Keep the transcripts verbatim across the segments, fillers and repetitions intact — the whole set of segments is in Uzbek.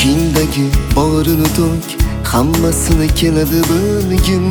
İchingdagi borini to'k, hammasini keladi bilgin.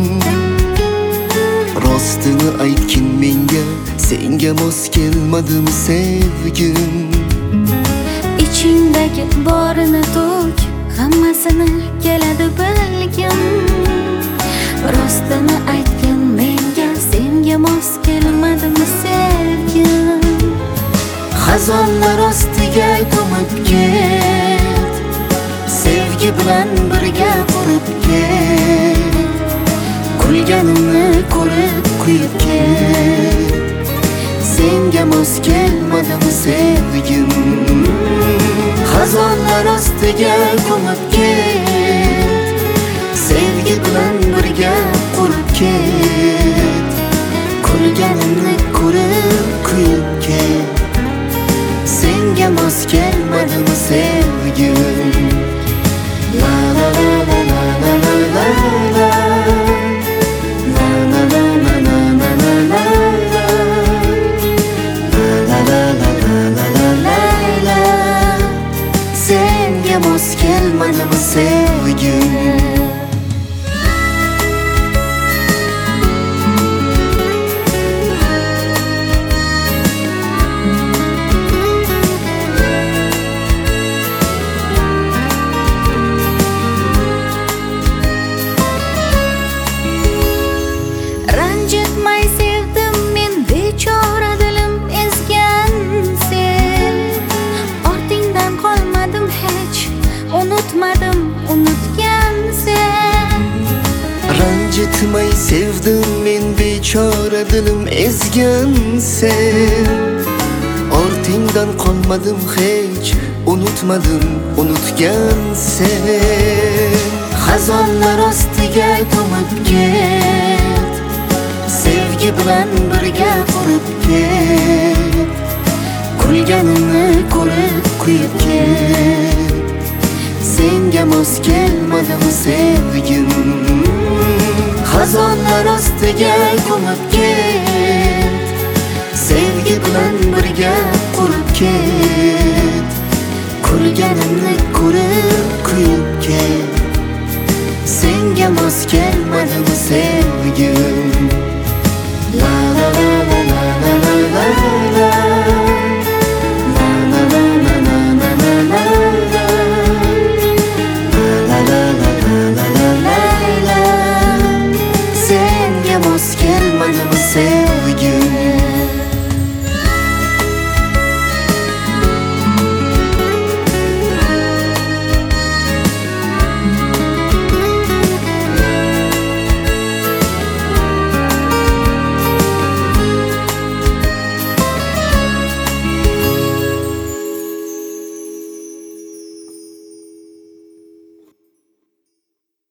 Rostini aytgin menga, senga mos kelmadimi sevgim. İchingdagi borini to'k, hammasini keladi bilgin. Rostini aytgin menga, senga mos kelmadimi sevgim. Xazonlar ostiga ko'mib ket, sevgi bilan birga qurib ket. Kulganimni ko'rib kuyib ket, senga mos kelmadimi sevgim. Xazonlar ostiga ko'mib ket, sevgi bilan birga qurib ket. Kulganimni ko'rib kuyib ket, senga mos kelmadimi sevgim. La la la la la la la la la. La la la la la la la la la. La la la la la la la la. Senga mos kelmadimi sevgim. Ranjitmay sevdim men, bechora dilim ezgan sen. Ortingdan qolmadim hech, unutmadim unutgan sen. Ranjitmay sevdim men, bechora dilim ezgan sen. Ortingdan qolmadim hech, unutmadim unutgan sen. Xazonlar ostiga ko'mib ket, sevgi bilan birga qurib ket. Kulganimni ko'rib kuyib ket, senga mos kelmadimi sevgim. Xazonlar ostiga ko'mib ket, sevgi bilan birga qurib ket. Kulganimni ko'rib kuyib ket, senga mos kelmadimi sevgim. La la la la la la la la la. La la la la la la la la la. La la la la la la la la. Senga mos